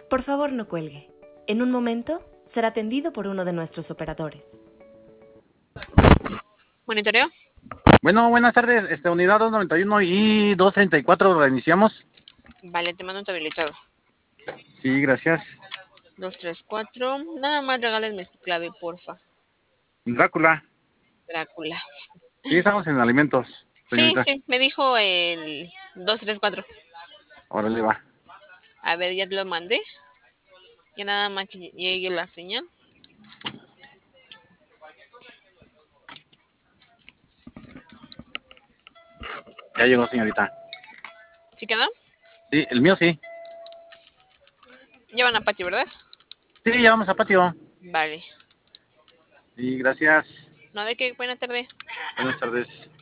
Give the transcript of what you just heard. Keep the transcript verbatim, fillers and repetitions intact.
Por favor, no cuelgue. En un momento será atendido por uno de nuestros operadores. ¿Monitoreo? Bueno, buenas tardes. Este, unidad doscientos noventa y uno y doscientos treinta y cuatro, reiniciamos. Vale, te mando un habilitado. Sí, gracias. dos, tres, cuatro. Nada más regálenme su clave, porfa. Drácula. Drácula. Sí, estamos en alimentos, Sí, señorita. sí, me dijo el dos, tres, cuatro. Órale, va. A ver, ya te lo mandé. Ya nada más que llegue la señal. Ya llegó, señorita. ¿Sí quedó? Sí, el mío sí. Llevan a patio, ¿verdad? Sí, ya vamos a patio. Vale. Sí, gracias. No, de qué buena tarde. Buenas tardes.